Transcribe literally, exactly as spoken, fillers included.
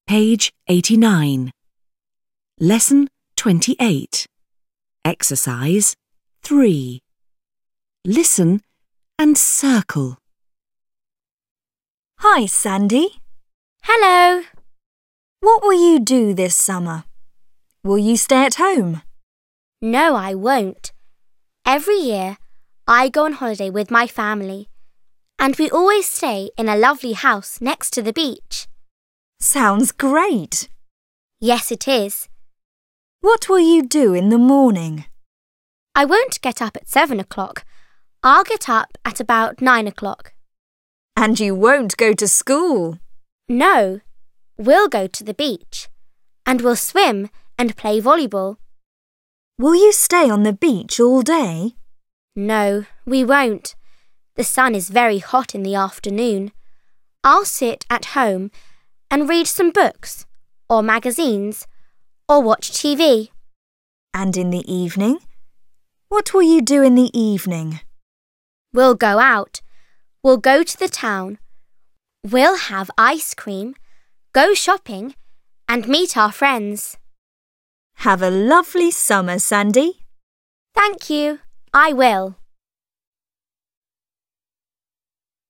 Page eighty-nine. Lesson twenty-eight. Exercise three. Listen and circle. Hi, Sandy. Hello. What will you do this summer? Will you stay at home? No, I won't. Every year, I go on holiday with my family, and we always stay in a lovely house next to the beach. Sounds great. Yes, it is. What will you do in the morning? I won't get up at seven o'clock. I'll get up at about nine o'clock. And you won't go to school? No, we'll go to the beach, and we'll swim and play volleyball. Will you stay on the beach all day? No, we won't. The sun is very hot in the afternoon. I'll sit at home and read some books, or magazines, or watch T V. And in the evening? What will you do in the evening? We'll go out. We'll go to the town. We'll have ice cream, go shopping, and meet our friends. Have a lovely summer, Sandy. Thank you. I will.